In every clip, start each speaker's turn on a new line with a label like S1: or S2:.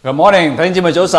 S1: Good morning， 弟兄姊妹早晨。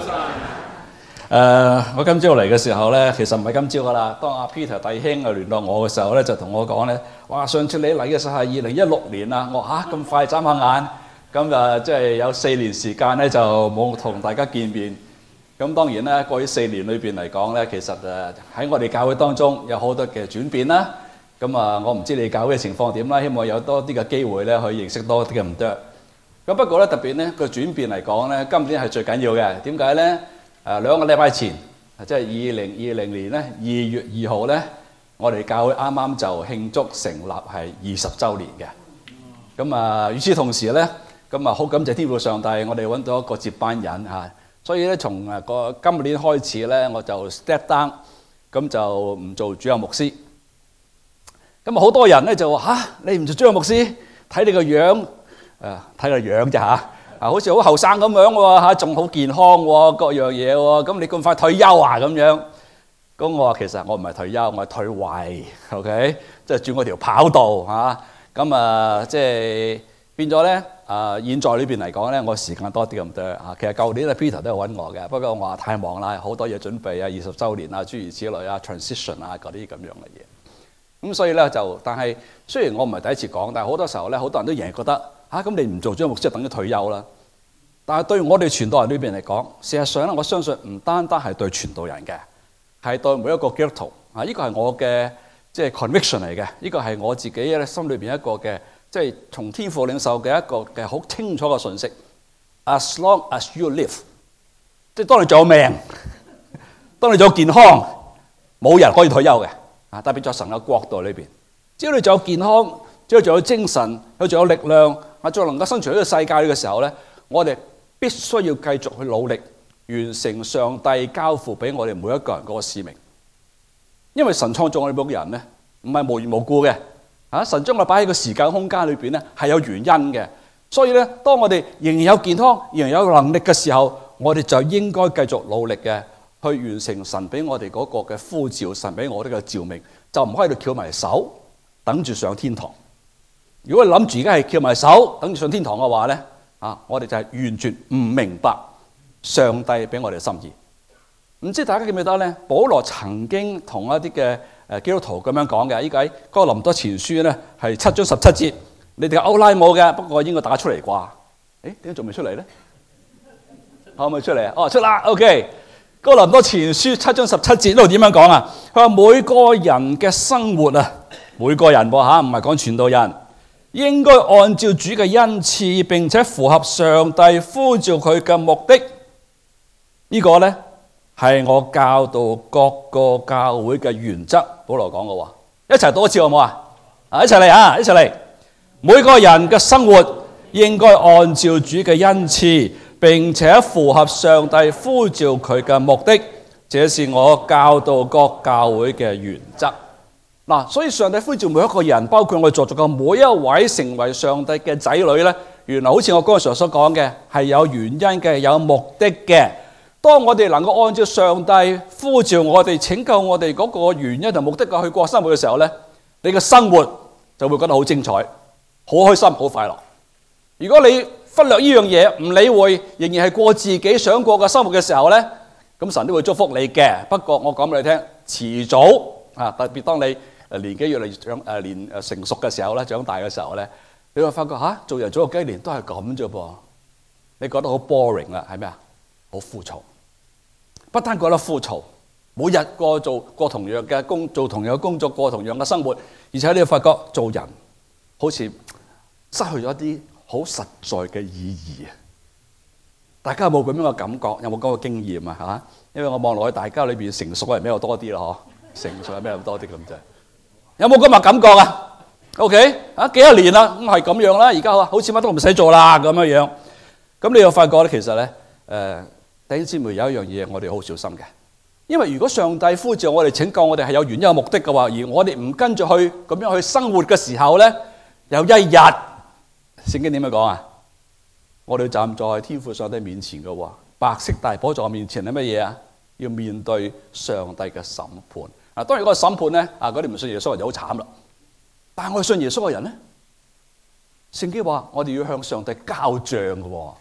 S1: 我今朝嚟嘅時候咧，其實唔係今朝噶啦。當阿 Peter 弟兄聯絡我嘅時候咧，就同我講咧，哇！上次你嚟嘅時候係2016年啦。我咁快眨下眼，咁即係有4年時間咧，就冇同大家見面。咁當然咧，過去4年裏邊嚟講咧，其實喺我哋教會當中有好多嘅轉變啦。咁我唔知你教會嘅情況點啦，希望有多啲嘅機會咧，去認識多啲嘅唔得。咁不過咧，特別咧個轉變嚟講咧，今年係最緊要嘅。點解咧？2個禮拜前，即係2020年咧2月2號咧，我哋教會啱啱就慶祝成立係20週年嘅。咁與此同時咧，咁好感謝天父上帝，我哋揾到一個接班人嚇。所以咧，從今年開始咧，我就 step down， 咁就唔做主任牧師。咁好多人咧就話你唔做主任牧師，睇你個樣。睇個樣啫嚇，好似好後生咁樣喎嚇，仲好健康喎，各樣嘢喎，咁你咁快退休啊咁樣？咁我話其實我唔係退休，我係退位 ，OK， 即係轉嗰條跑道嚇。咁即係變咗咧現在裏邊嚟講咧，我時間多啲咁多嚇。其實舊年Peter 都有揾我嘅，不過我話太忙啦，好多嘢準備啊，20週年啊，諸如此類啊 ，transition 啊嗰啲咁樣嘅嘢。咁所以咧但係雖然我唔係第一次講，但係好多時候咧，好多人都仍然覺得咁你唔做主任牧師就等於退休啦。但係對我哋傳道人呢邊嚟講，事實上咧，我相信唔單單係對傳道人嘅，係對每一個基督徒呢個係我嘅即係 conviction 嚟嘅，呢個係我自己咧心裏邊一個嘅即係從天父領受嘅一個嘅好清楚嘅信息。As long as you live， 即係當你仲有命，當你仲有健康，冇人可以退休嘅。特別在神嘅國度裏邊，只要你仲有健康，只要仲有精神，佢仲有力量，仲能夠生存喺呢個世界嘅時候咧，我哋必須要繼續去努力，完成上帝交付俾我哋每一個人嗰個使命。因為神創造我哋每個人咧，唔係無緣無故嘅。神將我哋擺喺個時間空間裏邊咧，係有原因嘅。所以咧，當我哋仍然有健康，仍然有能力嘅時候，我哋就應該繼續努力嘅。去完成神俾我哋嗰個嘅呼召，神俾我哋嘅召命，就唔可以喺度翹埋手等住上天堂。如果你諗住而家係翹埋手等住上天堂嘅話咧，我哋就係完全唔明白上帝俾我哋嘅心意。唔知大家記唔記得咧？保羅曾經同一啲嘅基督徒咁樣講嘅，依個喺哥林多前書咧係7章17節，你哋歐拉冇嘅，不過應該打出嚟啩？點解仲未出嚟咧？可唔可以出嚟？哦，出啦 ，OK。哥林多前書7章17節呢度點樣講啊？佢話每個人嘅生活每個人喎唔係講傳道人，應該按照主嘅恩賜，並且符合上帝呼召佢嘅目的。呢個咧係我教導各個教會嘅原則。保羅講嘅喎，一齊讀一次好唔好啊？一齊嚟一齊嚟。每個人嘅生活應該按照主嘅恩賜，並且符合上帝呼召佢嘅目的，這是我教導各教會嘅原則。所以上帝呼召每一個人，包括我哋在座嘅每一位成為上帝嘅仔女咧，原來好似我剛才所講嘅，係有原因嘅，有目的嘅。當我哋能夠按照上帝呼召我哋、拯救我哋嗰個原因同目的去過生活嘅時候咧，你嘅生活就會覺得好精彩、好開心、好快樂。如果你忽略呢樣嘢，唔理會，仍然係過自己想過嘅生活嘅時候咧，咁神都會祝福你嘅。不過我講俾你聽，遲早特別當你年紀越嚟越成熟嘅時候咧，長大嘅時候咧，你會發覺做人做咗幾年都係咁啫噃，你覺得好 boring 啦，係咩啊？好枯燥，不單覺得枯燥，每日過同樣嘅做同樣嘅工作，過同樣嘅生活，而且你會發覺做人好似失去咗一啲好實在嘅意義。大家有冇咁樣嘅感覺？有冇嗰個經驗啊？因為我望落去，大家裏邊成熟嘅人比較多啲咯，成熟嘅比較多啲咁啫。有冇咁嘅感覺啊 ？OK， 幾多年啦，咁係咁樣啦。而家好似乜都唔使做啦咁樣樣。咁你又發覺咧，其實咧，弟兄姊妹有一樣嘢我哋好小心嘅，因為如果上帝呼召我哋、拯救我哋係有原因有目的嘅話，而我哋唔跟住去咁樣去生活嘅時候咧，有一日聖經點樣講啊？我哋站在天父上帝面前嘅喎，白色大寶座面前係乜嘢啊？要面對上帝嘅審判。當然嗰個審判咧，嗰啲唔信耶穌人就好慘啦。但係我哋信耶穌嘅人咧，聖經話我哋要向上帝交賬嘅喎。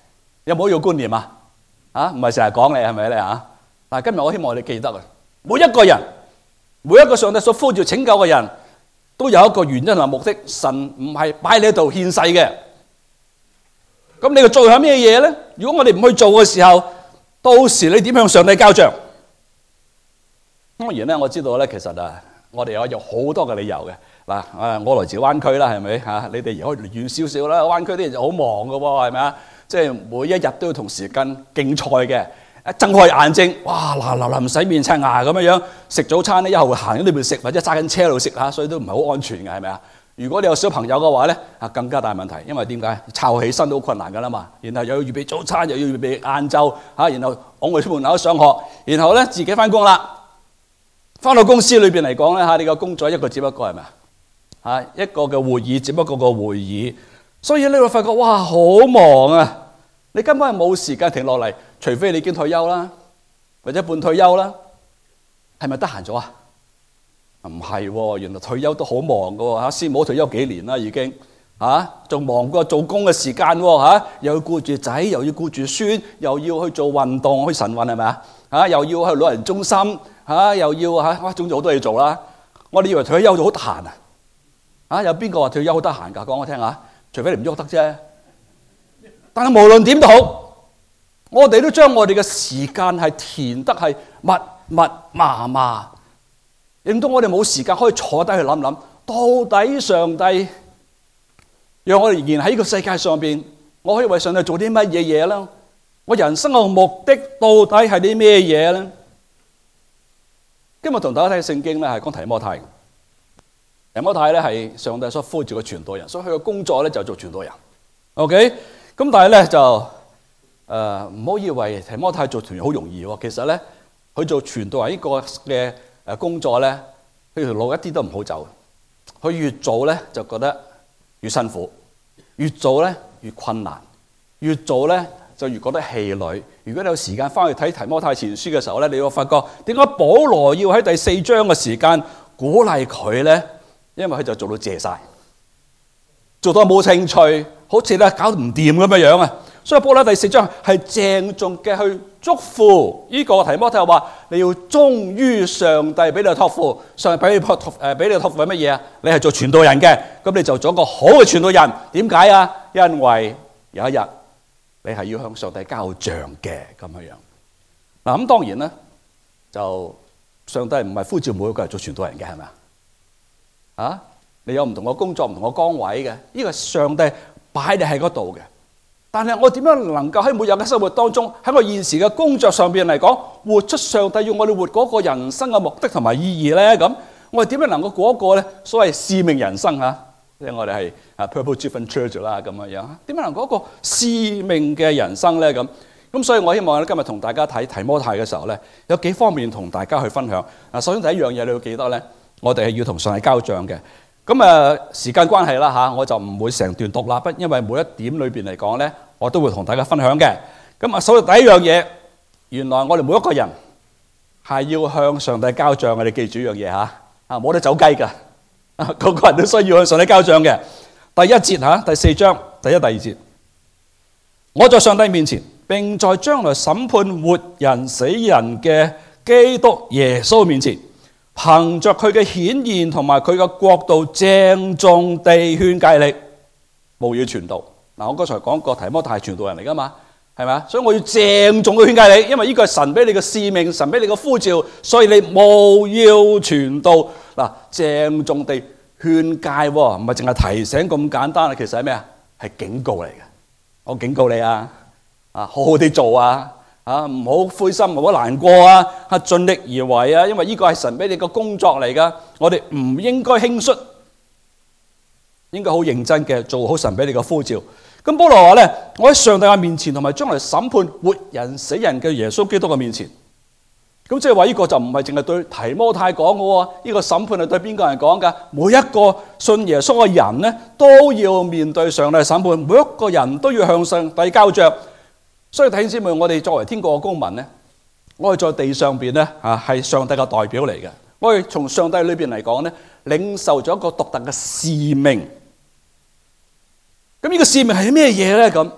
S1: 有冇呢個觀念啊？唔係成日講你係咪咧嚇？但係今日我希望你記得啊，每一個人，每一個上帝所呼召拯救嘅人都有一個原因同目的，神唔係擺你喺度獻世嘅。咁你嘅作用係咩嘢咧？如果我哋唔去做嘅時候，到時你點向上帝交賬？當然咧，我知道咧，其實我哋有好多嘅理由嘅。嗱，我來自灣區啦，係咪嚇？你哋可以遠少少啦。灣區啲人就好忙㗎喎，係咪啊？即係每一日都要同時間競賽嘅。一睜開眼睛，哇！嗱唔洗面刷牙咁樣食早餐咧，一後行喺呢邊食，或者揸緊車度食嚇，所以都唔係好安全嘅，係咪啊？如果你有小朋友嘅話咧，更加大問題，因為點解？湊起身都好困難㗎啦嘛。然後又要預備早餐，又要預備晏晝嚇，然後趕佢出門口上學，然後咧自己翻工啦。翻到公司裏邊嚟講咧嚇，你個工作一個只不過係咪啊？一個嘅會議，只不過個會議，所以你會發覺哇，好忙啊！你根本係冇時間停落嚟，除非你已經退休啦，或者半退休啦，係咪得閒咗啊？唔係喎，原來退休都好忙噶喎嚇，師母退休幾年啦已經嚇，仲忙過做工嘅時間喎嚇，又要顧住仔，又要顧住孫，又要去做運動，去晨運係咪啊？嚇，又要去老人中心嚇，又要嚇，哇，總之好多嘢做啦。我哋以為退休就好得閒啊？嚇，有邊個話退休好得閒㗎？講我聽下，除非你唔喐得啫。但係無論點都好，我哋都將我哋嘅時間係填得係密密麻麻，令到我哋冇時間可以坐低去諗諗，到底上帝讓我哋仍然喺呢個世界上邊，我可以為上帝做啲乜嘢嘢咧？我人生嘅目的到底係啲咩嘢咧？今日同大家睇聖經咧，係講提摩太。提摩太咧係上帝所呼召嘅傳道人，所以佢嘅工作咧就做傳道人。OK。咁但係咧就唔好以為提摩太做傳道人好容易喎，其實咧佢做傳道人呢個嘅工作咧，佢條路一啲都唔好走。佢越做咧就覺得越辛苦，越做咧越困難，越做咧就越覺得氣餒。如果你有時間翻去睇提摩太前書嘅時候咧，你會發覺點解保羅要喺第4章嘅時間鼓勵佢咧？因為佢就做到謝晒，做到冇興趣。好似咧搞唔掂咁樣樣啊，所以保羅第4章係鄭重嘅去祝福呢個提摩太，話你要忠於上帝俾你託付，上帝俾你託付係乜嘢啊？你係做傳道人嘅，咁你就做一個好嘅傳道人。點解啊？因為有一日你係要向上帝交賬嘅咁樣樣。嗱咁當然咧，就上帝唔係呼召每一個人做傳道人嘅，係咪啊？你有唔同嘅工作、唔同嘅崗位嘅，呢個上帝擺你喺嗰度嘅，但係我點樣能夠喺每日嘅生活當中，喺我現時嘅工作上邊嚟講，活出上帝要我哋活嗰個人生嘅目的同埋意義咧？咁我哋點樣能夠過一個咧所謂使命人生啊？即係我哋係Purpose Driven Church 啦咁樣樣，點樣能夠一個使命嘅人生咧？咁所以我希望咧今日同大家睇提摩太嘅時候咧，有幾方面同大家去分享。首先第一樣嘢你要記得咧，我哋係要同上帝交賬嘅。咁時間關係啦嚇，我就唔會成段讀啦，因為每一點裏邊嚟講咧，我都會同大家分享嘅。咁首先第一樣嘢，原來我哋每一個人係要向上帝交賬嘅，你記住一樣嘢嚇，冇得走雞㗎，個個人都需要向上帝交賬嘅。第一節嚇，第4章第1、第2節，我在上帝面前並在將來審判活人死人嘅基督耶穌面前，憑着佢嘅顯現同埋佢嘅國度，鄭重地勸誡你，務要傳道。嗱，我剛才講過提摩太係傳道人嚟噶嘛，係咪啊？所以我要鄭重嘅勸誡你，因為呢個係神俾你嘅使命，神俾你嘅呼召，所以你務要傳道。嗱，鄭重地勸誡，唔係淨係提醒咁簡單啊，其實係咩啊？係警告嚟嘅。我警告你啊，好好地做啊！唔好灰心，唔好難過啊！盡力而為啊！因為呢個係神俾你個工作嚟噶，我哋唔應該輕率，應該好認真嘅做好神俾你個呼召。咁保羅話咧，我喺上帝嘅面前，同埋將來審判活人死人嘅耶穌基督嘅面前。咁即係話呢個就唔係淨係對提摩太講嘅喎，呢個審判係對邊個人講噶？每一個信耶穌嘅人咧，都要面對上帝嘅審判，每一個人都要向上帝交賬。所以弟兄姊妹，我哋作為天國嘅公民咧，我哋在地上邊咧係上帝嘅代表嚟嘅。我哋從上帝裏邊嚟講咧，領受咗一個獨特嘅使命。咁呢個使命係咩嘢咧？咁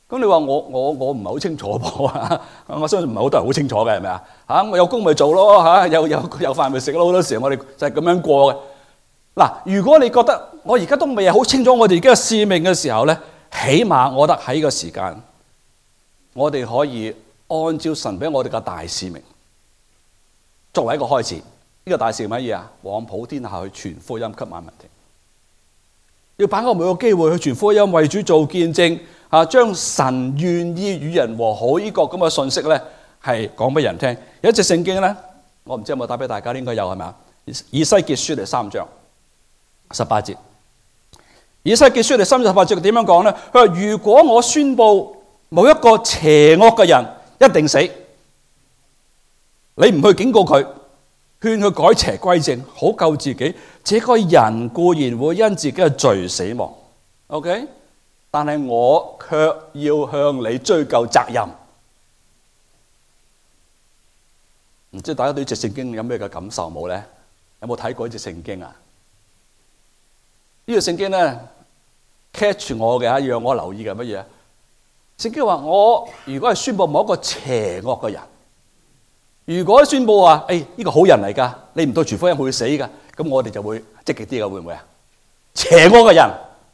S1: 咁你話我唔係好清楚噃，我相信唔係好多人好清楚嘅，係咪啊？嚇，我有工咪做咯，嚇，有飯咪食咯。好多時候我哋就係咁樣過嘅。嗱，如果你覺得我而家都未係好清楚我哋而家嘅使命嘅時候咧，起碼我覺得喺呢個時間，我哋可以按照神俾我哋嘅大使命作為一個開始。呢個大使命乜嘢啊？往普天下去傳福音給萬民聽。要把握每個機會去傳福音，為主做見證，將神願意與人和好呢個咁嘅信息咧，係講俾人聽。有一隻聖經咧，我唔知有冇打俾大家，應該有係咪啊？以西結書第3章18節。以西結書第3章18節點樣講咧？佢話：如果我宣布某一個邪惡嘅人一定死，你唔去警告佢，勸佢改邪歸正，好救自己，這個人固然會因自己嘅罪死亡。OK， 但係我卻要向你追究責任。唔知大家對呢隻聖經有咩嘅感受冇咧？有冇睇過呢隻聖經啊？呢個聖經咧 catch 我嘅一樣，我留意嘅乜嘢？聖經話我如果係宣布某一個邪惡嘅人，如果宣布話呢個好人嚟噶，你唔到傳福音佢會死噶，咁我哋就會積極啲噶，會唔會啊？邪惡嘅人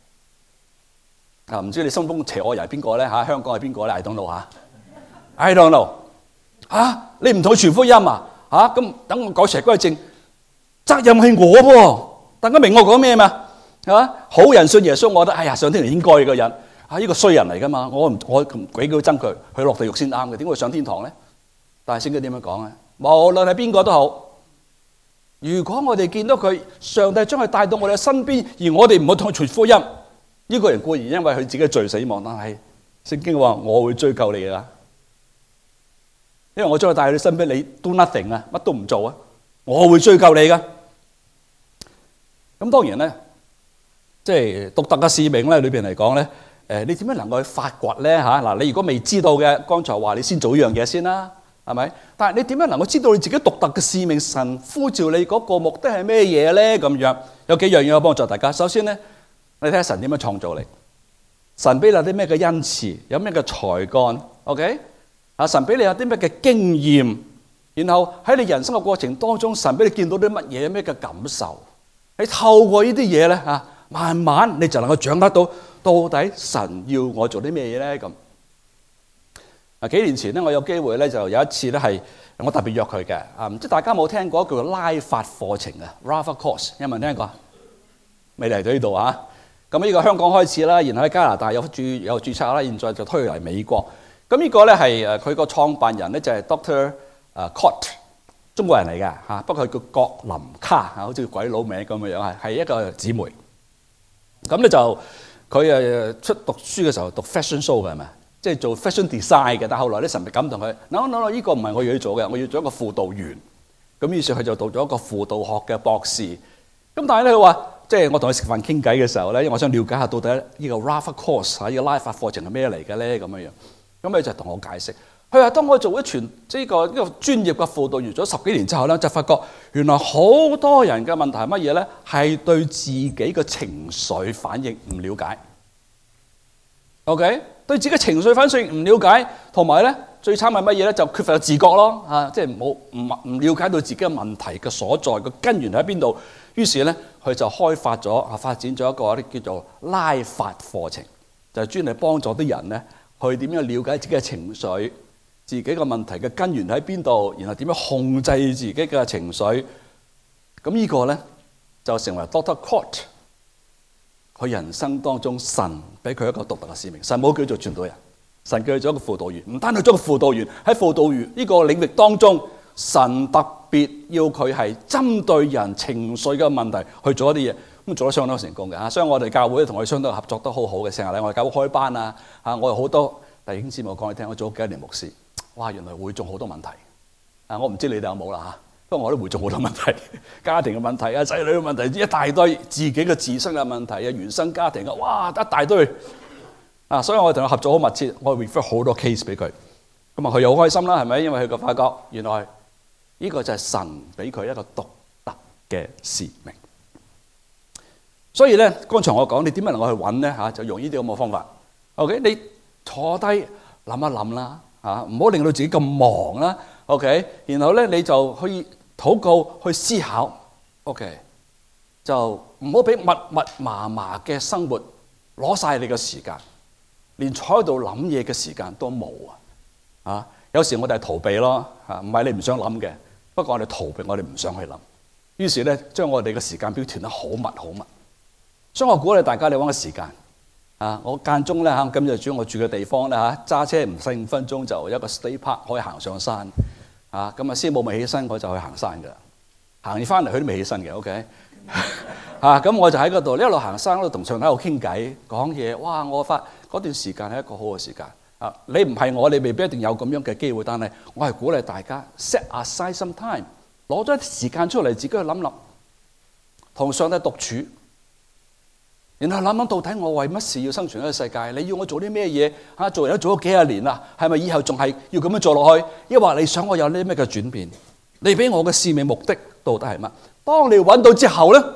S1: 啊，唔知你心中邪惡人係邊個咧？嚇，香港係邊個咧？I don't know 嚇，I don't know 嚇，你唔同佢傳福音啊？嚇，咁等我改邪歸正，責任係我噃，大家明我講咩嘛？係嘛？好人信耶穌，我覺得上天堂應該嘅人，呢個衰人嚟噶嘛，我鬼叫憎佢，佢落地獄先啱嘅，點會上天堂咧？但係聖經點樣講咧？無論係邊個都好，如果我哋見到佢，上帝將佢帶到我哋嘅身邊，而我哋唔好同佢傳福音，呢個人固然因為佢自己嘅罪死亡，但係聖經話我會追究你噶，因為我將佢帶到你身邊，你 do nothing 啊，乜都唔做啊，我會追究你噶。咁當然咧，即係獨特嘅使命咧，裏邊嚟講咧，你點樣能夠去發掘咧？嚇嗱，你如果未知道嘅，剛才話你先做呢樣嘢先啦。係咪？但係你點樣能夠知道你自己獨特嘅使命？神呼召你嗰個目的係咩嘢咧？咁樣有幾樣嘢可以幫助大家。首先咧，你睇下神點樣創造你。神俾你有啲咩嘅恩賜，有咩嘅才幹 ？OK？ 神俾你有啲咩嘅經驗，然後喺你人生嘅過程當中，神俾你見到啲乜嘢，咩嘅感受？你透過呢啲嘢咧，慢慢你就能夠掌握到底神要我做啲咩嘢咧？咁。幾年前咧，我有機會咧，就有一次咧係我特別約佢嘅。唔知大家有冇聽過叫做拉法課程啊 ？Rafa Course 有冇人聽過？未嚟到呢度啊？咁呢個香港開始啦，然後喺加拿大有註冊啦，現在就推嚟美國。咁呢個咧係佢個創辦人咧就係 Dr. Cott， 中國人嚟嘅嚇，不過佢叫郭林卡好似鬼佬名咁嘅樣，係一個姊妹。咁咧就佢出讀書嘅時候讀 fashion show 嘅係咪？即係做 fashion design 嘅，但係後來咧神咪感動佢，no，呢個唔係我要做嘅，我要做一個輔導員。咁於是佢就讀咗一個輔導學嘅博士。咁但係咧佢話，即係我同佢食飯傾偈嘅時候咧，因為我想了解下到底呢個 Rafa Course 呢個拉法課程係咩嚟嘅咧咁樣樣。咁佢就同我解釋，佢話當我做咗呢個專業嘅輔導員咗10幾年之後咧，就發覺原來好多人嘅問題係乜嘢咧？係對自己嘅情緒反應唔了解。OK？對自己情緒反應唔了解，同埋咧最慘係乜嘢咧？就缺乏自覺咯，即係唔了解到自己嘅問題嘅所在個根源喺邊度。於是咧，佢就開發咗發展咗一個啲叫做拉法課程，就係專係幫助啲人咧去點樣了解自己嘅情緒，自己嘅問題嘅根源喺邊度，然後點樣控制自己嘅情緒。咁呢個咧就成為 Dr. Cott。佢人生當中，神俾佢一個獨特嘅使命。神冇叫做傳道人，神叫佢做一個輔導員。唔單係做一個輔導員，喺輔導員呢個領域當中，神特別要佢係針對人情緒嘅問題去做一啲嘢，咁做得相當成功嘅嚇。所以我哋教會同佢相當合作得好好嘅，成日嚟我哋教會開班啊嚇。我有好多弟兄姊妹講你聽，我做咗幾年牧師，哇！原來會眾好多問題啊！我唔知你哋有冇啦嚇。不過我都會做好多問題，家庭嘅問題啊，仔女嘅問題，一大堆，自己嘅自身嘅問題啊，原生家庭啊，哇，一大堆啊！所以我同佢合作好密切，我 refer 好多 case 俾佢，咁啊佢又好開心啦，係咪？因為佢個發覺原來呢個就係神俾佢一個獨特嘅使命。所以咧，剛才我講你點樣能夠去揾咧嚇，就用呢啲咁嘅方法。OK， 你坐低諗一諗啦，唔好令到自己咁忙啦。OK， 然後咧你就可以禱告去思考。OK， 就唔好俾密密麻麻嘅生活攞晒你嘅時間，連坐喺度諗嘢嘅時間都冇啊！有時我哋係逃避咯，唔係你唔想諗嘅，不過我哋逃避，我哋唔想去諗。於是咧，將我哋嘅時間表填得好密好密。所以我鼓勵大家你揾個時間我間中咧今日主要我住嘅地方咧揸車唔使5分鐘就有一個 state park 可以行上山咁師母未起身我就去行山㗎，行完翻嚟佢都未起身嘅。OK 咁我就喺嗰度一路行山一路同上帝喺度傾偈講嘢。哇！我發嗰段時間係一個好嘅時間你唔係我，你未必一定有咁樣嘅機會，但係我係鼓勵大家 set aside some time， 攞咗一啲時間出嚟自己去諗諗，同上帝獨處，然後諗諗到底我為乜事要生存喺個世界？你要我做啲咩嘢做人都做咗幾廿年啦，係咪以後仲係要咁樣做落去？抑或你想我有啲咩嘅轉變？你俾我嘅使命目的到底係乜？當你揾到之後咧，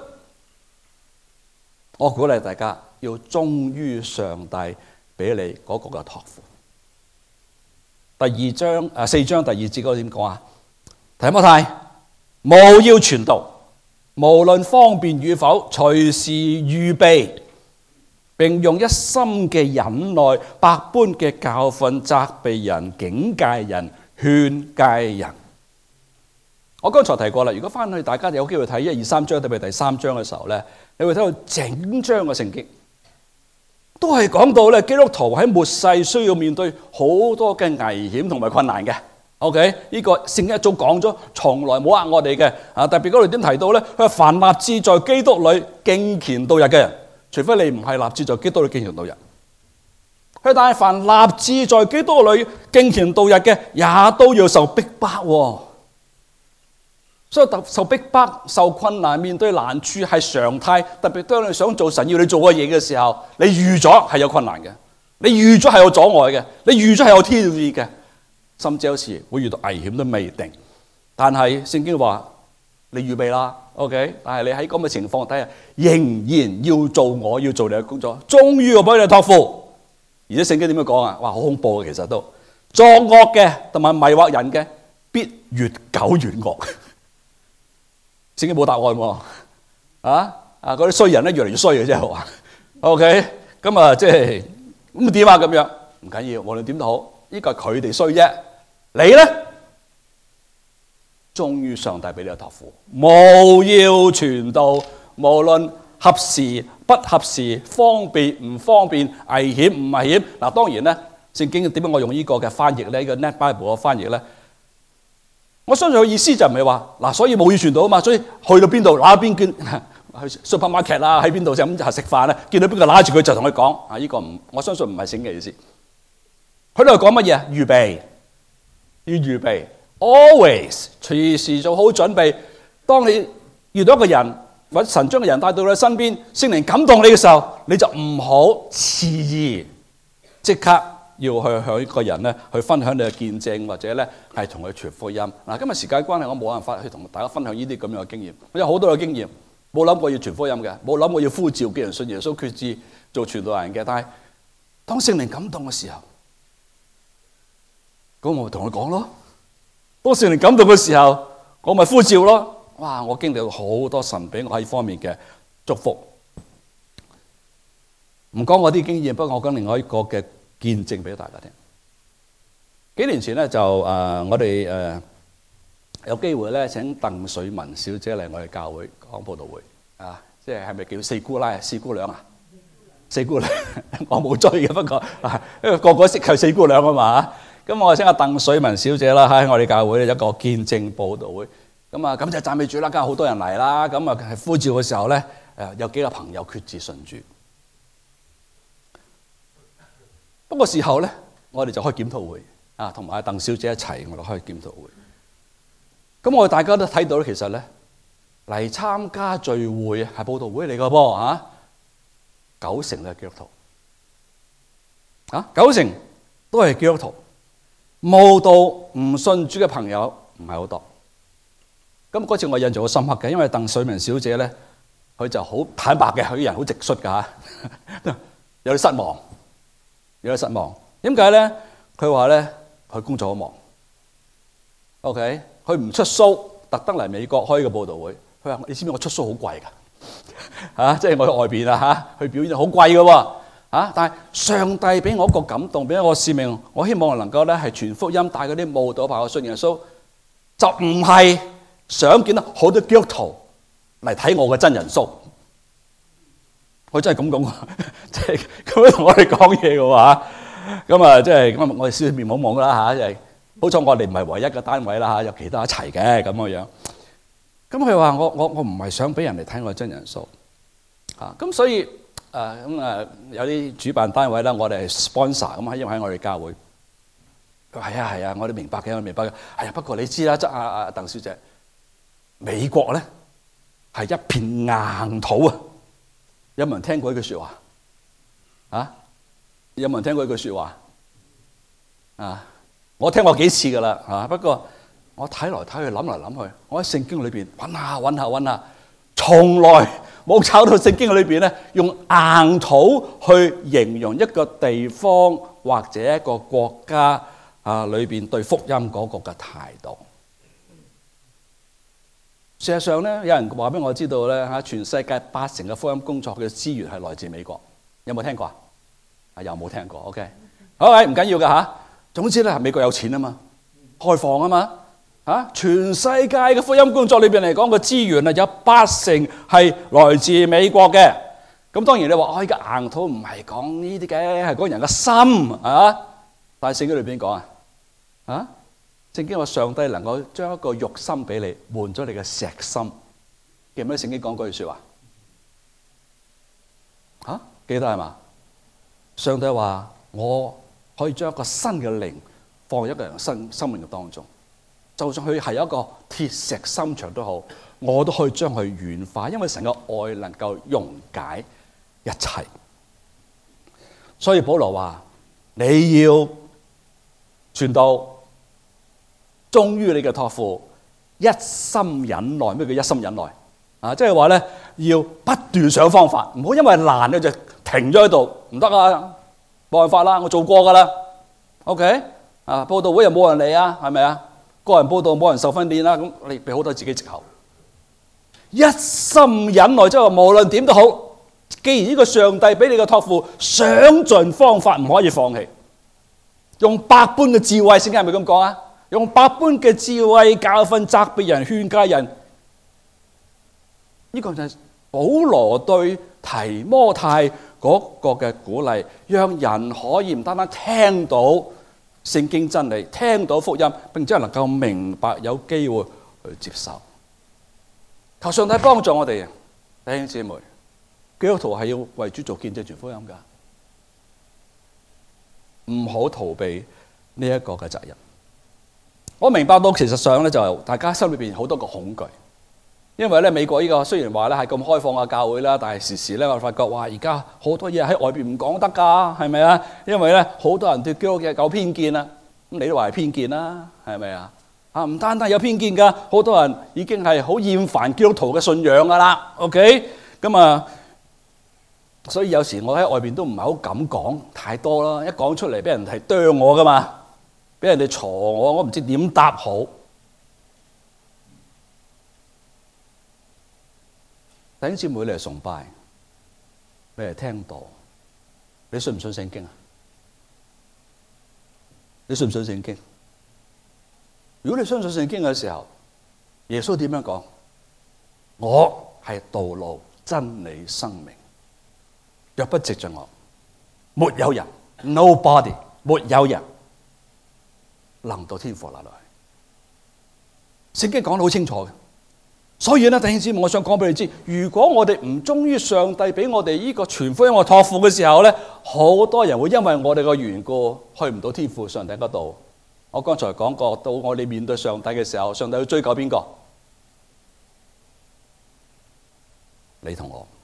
S1: 我鼓勵大家要忠於上帝俾你嗰個嘅託付。4章第2節嗰度點講啊？提摩太，務要傳道，無論方便與否，隨時預備，並用一心嘅忍耐，百般嘅教訓，責備人，警戒人，勸誡人。我剛才提過啦，如果翻去大家有機會睇1、2、3章，特別係第3章嘅時候咧，你會睇到整章嘅聖經都係講到咧，基督徒喺末世需要面對好多嘅危險同埋困難嘅。OK， 呢個聖經一早講咗，從來冇呃我哋嘅。特別嗰度點提到咧？佢話凡立志在基督裏敬虔度日嘅人，除非你唔係立志在基督裏敬虔度日。佢但係凡立志在基督裏敬虔度日嘅，也都要受逼迫。所以受逼迫、受困難、面對難處係常態。特別當你想做神要你做嘅嘢嘅時候，你預咗係有困難嘅，你預咗係有阻礙嘅，你預咗係有挑戰嘅，甚至有時會遇到危險都未定。但係聖經話你預備啦 ，OK？ 但係你喺咁嘅情況底下，仍然要做我要做你嘅工作，終於我俾你託付。而且聖經點樣講啊？哇，好恐怖嘅，其實都作惡嘅同埋迷惑人嘅，必越久越惡。聖經冇答案喎，嗰啲衰人咧越嚟越衰嘅啫，話 OK， 咁即係咁點啊？咁樣唔緊要，無論點都好，呢個係佢哋衰啫。你咧，忠於上帝俾你嘅託付，務要傳道，無論合時不合時，方便唔方便，危險唔危險。嗱，當然咧，聖經點解我用呢個嘅翻譯咧？呢個 Net Bible 嘅翻譯咧？我相信佢意思就唔係話嗱，所以冇要傳道啊嘛，所以去到邊度揦邊見去 supermarket 啦，喺邊度就咁食飯咧，見到邊個揦住佢就同佢講呢個唔，我相信唔係聖經嘅意思。佢度講乜嘢？預備，要預備 ，always 隨時做好準備。當你遇到一個人或者神將個人帶到你身邊，聖靈感動你嘅時候，你就唔好遲疑，即刻要去向一個人咧去分享你嘅見證，或者咧係同佢傳福音。嗱，今日時間關係，我冇辦法去同大家分享呢啲咁樣嘅經驗。我有好多嘅經驗，冇諗過要傳福音嘅，冇諗過要呼召嘅人信耶穌決志做傳道人嘅。但係當聖靈感動嘅時候，咁我咪同佢講咯。當聖靈感動嘅時候，我咪呼召咯。哇！我經歷到好多神俾我喺呢方面嘅祝福。唔講我啲經驗，不過我講另外一個嘅見證俾大家聽。幾年前咧就我哋有機會咧請鄧水文小姐嚟我哋教會講佈道會即係咪叫四姑奶、四姑娘啊？四姑娘我冇追嘅，不過因為個個識佢四姑娘啊嘛。咁我請阿鄧水文小姐啦喺我哋教會一個見證佈道會。咁感謝讚美主啦，梗係好多人嚟啦。咁係呼召嘅時候咧有幾個朋友決志信主。不過時候咧，我哋就開檢討會同埋鄧小姐一齊，我哋開檢討會。咁我哋大家都睇到咧，其實咧嚟參加聚會係佈道會嚟嘅噃，9成都係基督徒，9成都係基督徒，慕道唔信主嘅朋友唔係好多。咁嗰次我印象好深刻嘅，因為鄧水文小姐咧，佢就好坦白嘅，佢人好直率㗎有啲失望。 點解咧？佢話咧，佢工作好忙。OK， 佢唔出 show，特登嚟美國開個佈道會。佢話：你知唔知我出 show 好貴㗎？即係我喺外邊去表演好貴㗎喎。但係上帝俾我一個感動，俾我個使命，我希望我能夠咧係傳福音，帶嗰啲慕道朋友信耶穌，就唔係想見到好多基督徒嚟睇我嘅真人 show。佢真係咁講，即係咁樣同我哋講嘢嘅喎。咁啊，即係咁我哋少面冇望啦嚇，即係好彩我哋唔係唯一嘅單位啦嚇，有其他一齊嘅咁嘅樣。咁佢話我唔係想俾人哋睇我真人 show 嚇，咁所以有啲主辦單位啦，我哋係 sponsor 咁啊，因為喺我哋教會。佢話係啊，我哋明白嘅，我明白嘅。係啊，不過你知啦，即係鄧小姐，美國咧係一片硬土啊！有冇人聽過呢句説話？有冇人聽過呢句説話？我聽過幾次噶啦，不過我睇來睇去，諗來諗去，我喺聖經裏邊揾下，從來冇找到聖經裏邊咧用硬土去形容一個地方或者一個國家裏邊對福音嗰個嘅態度。事實上咧，有人話俾我知道咧全世界80%嘅福音工作嘅資源係來自美國，有冇聽過啊？又冇聽過 ，OK， 好，唔緊要噶嚇。總之咧，美國有錢啊嘛，開放啊嘛，全世界嘅福音工作裏邊嚟講，個資源有80%係來自美國嘅。咁當然你話呢個硬土唔係講呢啲嘅，係講人嘅心但係聖經裏邊講聖經話上帝能夠將一個肉心俾你，換咗你嘅石心。記唔記得聖經講嗰句說話？記得係嘛？上帝話我可以將一個新嘅靈放喺一個人生命嘅當中，就算佢係一個鐵石心腸都好，我都可以將佢軟化，因為神嘅愛能夠溶解一切。所以保羅話你要傳道，忠於你嘅託付，一心忍耐。咩叫一心忍耐？即係話咧，要不斷想方法，唔好因為難咧就停咗喺度，唔得啊，冇辦法啦，我做過噶啦。OK，佈道會又冇人嚟啊，係咪啊？個人佈道冇人受訓練啦，咁你俾好多自己藉口。一心忍耐，即係話無論點都好，既然呢個上帝俾你嘅託付，想盡方法，唔可以放棄，用百般嘅智慧，聖經係咪咁講啊？用百般嘅智慧教訓、責備人、勸誡人，呢個就係保羅對提摩太嗰個嘅鼓勵，讓人可以唔單單聽到聖經真理，聽到福音，並且能夠明白，有機會去接受。求上帝幫助我哋，弟兄姊妹，基督徒係要為主做見證傳福音㗎，唔好逃避呢一個嘅責任。我明白到其實上咧就大家心裏邊好多個恐懼，因為咧美國呢個雖然話咧係咁開放嘅教會啦，但係時時咧我發覺哇，而家好多嘢喺外邊唔講得㗎，係咪啊？因為咧好多人對基督教有偏見啊，咁你都話係偏見啦，係咪啊？唔單單有偏見㗎，好多人已經係好厭煩基督徒嘅信仰㗎啦。OK， 咁所以有時我喺外邊都唔係好敢講太多啦，一講出嚟俾人係啄我㗎嘛。俾人哋鋤我唔知點答好。弟兄姊妹，你嚟崇拜，你嚟聽道，你信唔信聖經啊？你信唔信聖經？如果你相信聖經嘅時候，耶穌點樣講？我係道路、真理、生命，若不藉着我，沒有人 ，nobody， 沒有人能到天父那裏。聖經講得好清楚嘅，所以咧，弟兄姊妹，我想講俾你知，如果我哋唔忠於上帝俾我哋呢個傳福音嘅託付嘅時候咧，好多人會因為我哋嘅緣故去唔到天父上帝嗰度。我剛才講過，到我哋面對上帝嘅時候，上帝要追究邊個？你同我。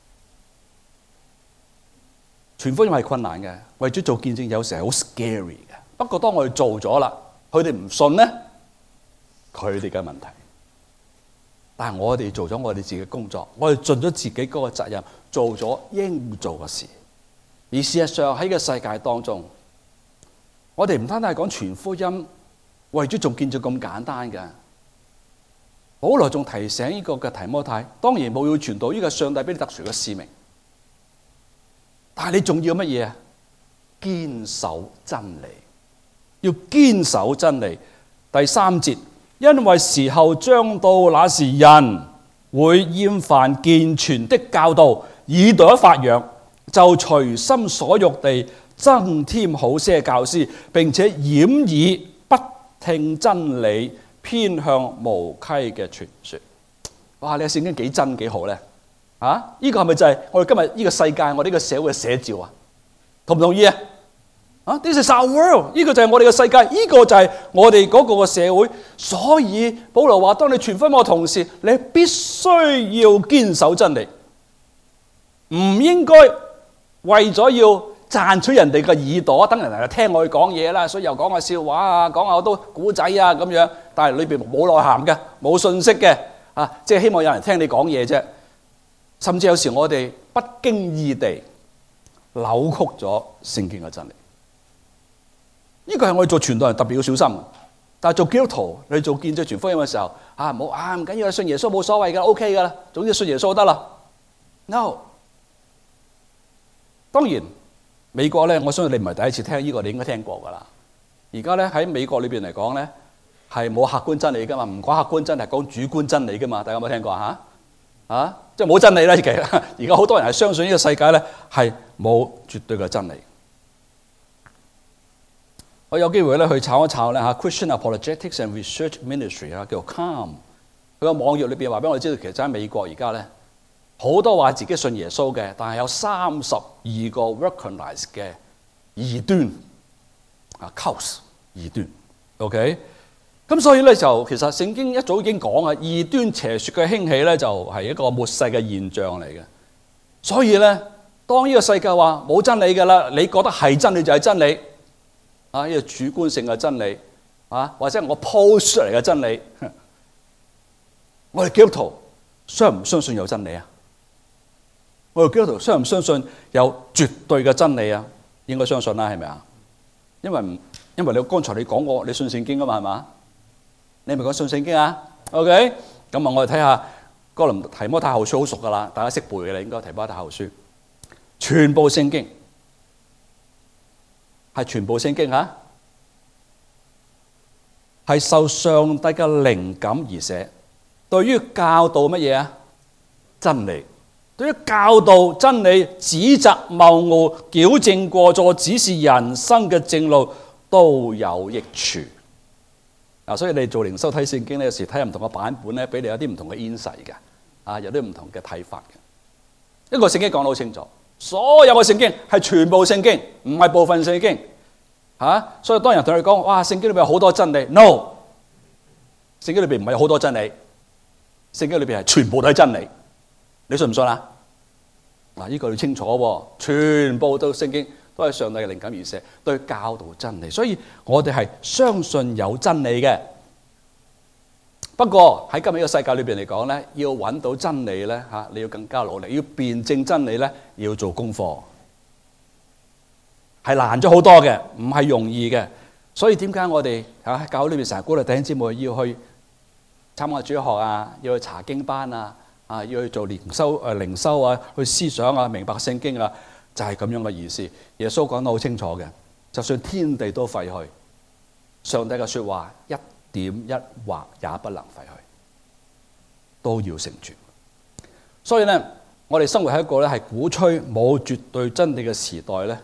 S1: 傳福音係困難嘅，為咗做見證有時係好 scary 嘅。不過當我哋做咗啦，佢哋唔信咧，佢哋嘅問題。但係我哋做咗我哋自己嘅工作，我哋盡咗自己嗰個責任，做咗應做嘅事。而事實上喺個世界當中， 我哋唔單單係講傳福音，為主做見證咁簡單嘅。保羅仲提醒呢個嘅提摩太，當然冇要傳道，呢個上帝俾你特殊嘅使命，但係你仲要乜嘢啊？堅守真理，要堅守真理。第3節，因為時候將到，那時人會厭煩健全的教導，耳朵一發癢，就隨心所欲地增添好些教師，並且掩耳不聽真理，偏向無稽嘅傳說。哇！你嘅聖經幾真幾好咧？啊！呢個係咪就係我哋今日呢個世界，我哋呢個社會嘅寫照啊？同唔同意啊？This is our world， 呢個就係我哋嘅世界，呢個就係我哋嗰個嘅社會。所以保羅話：當你傳福音嘅同時，你必須要堅守真理，唔應該為咗要賺取人哋嘅耳朵，等人嚟聽我哋講嘢啦，所以又講下笑話啊，講下好多古仔啊咁樣，但係裏邊冇內涵嘅，冇信息嘅，即係希望有人聽你講嘢啫。甚至有時我哋不經意地扭曲咗聖經嘅真理。呢個係我哋做傳道人特別要小心。但係做基督徒，你做見證傳福音嘅時候，唔緊要，信耶穌冇所謂㗎 ，OK 㗎啦。總之信耶穌得啦。No， 當然美國咧，我相信你唔係第一次聽呢個，你應該聽過㗎啦。而家咧喺美國裏邊嚟講咧，係冇客觀真理㗎嘛，唔講客觀真理，係講主觀真理㗎嘛。大家有冇聽過即係冇真理啦。其實而家好多人係相信呢個世界咧係冇絕對嘅真理。我有機會咧去抄一抄咧Christian Apologetics and Research Ministry 叫做 CALM， 佢個網頁裏邊話俾我哋知道，其實喺美國而家咧好多話自己信耶穌嘅，但係有32個 recognized 嘅異端cults 異端 ，OK？ 咁所以咧就其實聖經一早已經講啊，異端邪説嘅興起咧就係一個末世嘅現象嚟嘅。所以咧，當呢個世界話冇真理㗎啦，你覺得係真理就係真理。呢個主觀性嘅真理或者我 post 出嚟嘅真理，我哋基督徒相唔相信有真理啊？我哋基督徒相唔相信有絕對嘅真理啊？應該相信啦，係咪啊？因為你剛才你講過你信聖經㗎嘛，係嘛？你係咪講信聖經啊 ？OK， 咁我哋睇下哥林提摩太後書好熟㗎啦，大家識背嘅啦，應該提摩太後書全部聖經。係全部聖經係受上帝嘅靈感而寫，對於教導乜嘢啊？真理，對於教導真理、指責謬誤、矯正過錯、指示人生嘅正路都有益處。所以你做靈修睇聖經咧，有時睇唔同嘅版本咧，俾你有啲唔同嘅 insight 嘅，有啲唔同嘅睇法嘅。一個聖經講得好清楚。所有嘅聖經係全部聖經，唔係部分聖經所以當人同你講，哇，聖經裏邊有好多真理 ，no， 聖經裏邊唔係有好多真理，聖經裏邊係全部都係真理，你信唔信啊？呢個要清楚喎，全部都聖經都係上帝嘅靈感而寫，都係教導真理，所以我哋係相信有真理嘅。不過喺今日呢個世界裏邊嚟講咧，要揾到真理咧你要更加努力，要辯證真理咧，要做功課，係難咗好多嘅，唔係容易嘅。所以點解我哋教會裏邊成日鼓勵弟兄姊妹要去參加主學啊，要去查經班要去做靈修去思想明白聖經就係咁樣嘅意思。耶穌講得好清楚嘅，就算天地都廢去，上帝嘅說話一點一畫也不能廢去，都要成全。所以咧，我哋生活喺一個咧係鼓吹冇絕對真理嘅時代咧，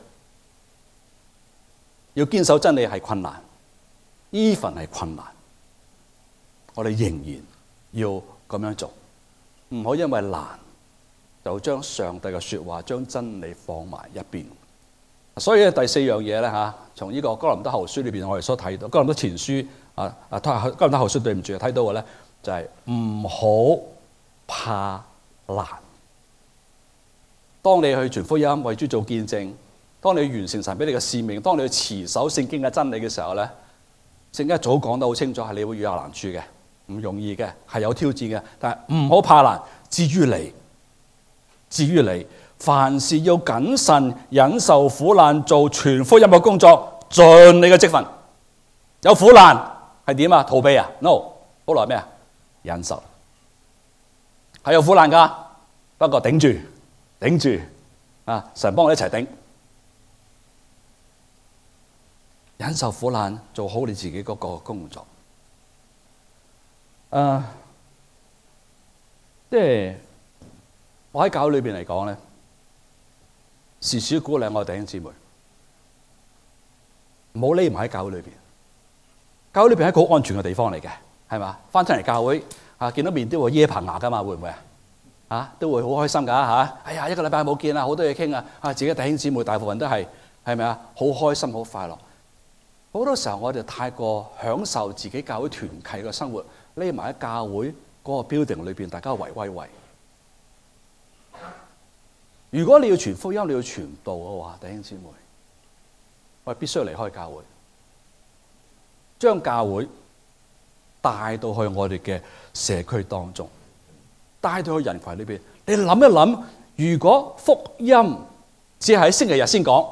S1: 要堅守真理係困難，even係困難，我哋仍然要咁樣做，唔可以因為難就將上帝嘅說話、將真理放埋一邊。所以咧，第4樣嘢咧從呢個哥林多後書裏邊我哋所睇到，哥林多前書哥林多後書對唔住睇到嘅咧就係唔好怕難。當你去傳福音、為主做見證，當你完成神俾你嘅使命，當你去持守聖經嘅真理嘅時候咧，聖經一早講得好清楚，係你會遇有難處嘅，唔容易嘅，係有挑戰嘅，但係唔好怕難。至於你，凡事要謹慎忍受苦難，做全福音嘅工作， 盡你嘅職分。有苦難係點啊？逃避啊 ？No， 保羅係咩啊？忍受。係有苦難噶，不過頂住啊！神幫我一齊頂，忍受苦難，做好你自己嗰個工作。即係我喺教會裏邊嚟講咧，時時鼓勵我弟兄姊妹，唔好匿埋喺教會裏邊。教會裏邊係一個好安全嘅地方嚟嘅，係嘛？翻親嚟教會啊，見到面都會耶棚牙噶嘛，會唔會啊？都會好開心噶嚇！哎呀，一個禮拜冇見啦，好多嘢傾啊！自己弟兄姊妹大部分都係咪啊？好開心，好快樂。好多時候我哋太過享受自己教會團契嘅生活，匿埋喺教會嗰個 building 裏邊，大家圍威喂。如果你要傳福音，你要傳道嘅話，弟兄姊妹，我哋必須要離開教會，將教會帶到去我哋嘅社區當中，帶到去人群裏邊。你諗一諗，如果福音只係喺星期日先講，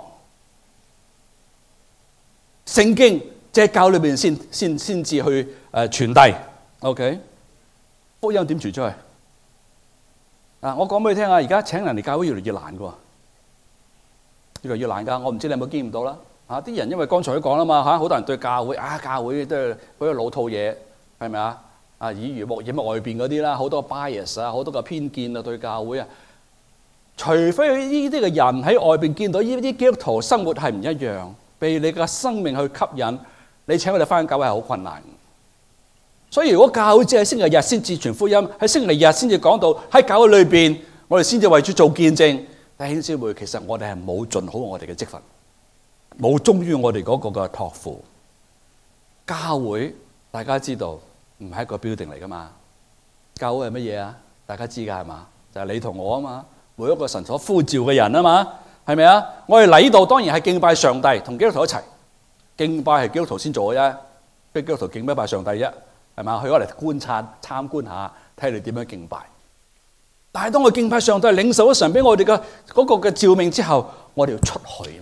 S1: 聖經即係教裏邊先至去傳遞 ，OK？ 福音點傳出去？我講俾你聽啊！而家請人嚟教會越嚟越難噶，越嚟越難噶。我唔知你有冇經驗到啦。啲人因為剛才都講啦嘛，好多人對教會教會都係好多老套嘢，係咪啊？耳濡目染外邊嗰啲啦，好多 bias 啊，好多嘅偏見啊，對教會啊。除非呢啲嘅人喺外邊見到呢啲基督徒生活係唔一樣，被你嘅生命去吸引，你請佢哋翻教會係好困難。所以如果教會只係星期日先至傳福音，喺星期日先至講道，喺教會裏邊我哋先至為主做見證，弟兄姊妹，其實我哋係冇盡好我哋嘅職分，冇忠於我哋嗰個嘅託付。教會大家知道唔係一個 building 嚟噶嘛？教會係乜嘢啊？大家知噶係嘛？就係你同我啊嘛，每一個神所呼召嘅人啊嘛，係咪啊？我哋嚟呢度當然係敬拜上帝，同基督徒一齊敬拜，係基督徒先做嘅啫，基督徒敬咩拜上帝啫？係嘛？去攞嚟觀察、參觀下，睇你點樣敬拜。但係當我敬拜上帝、領受咗神俾我哋嘅嗰個嘅召命之後，我哋要出去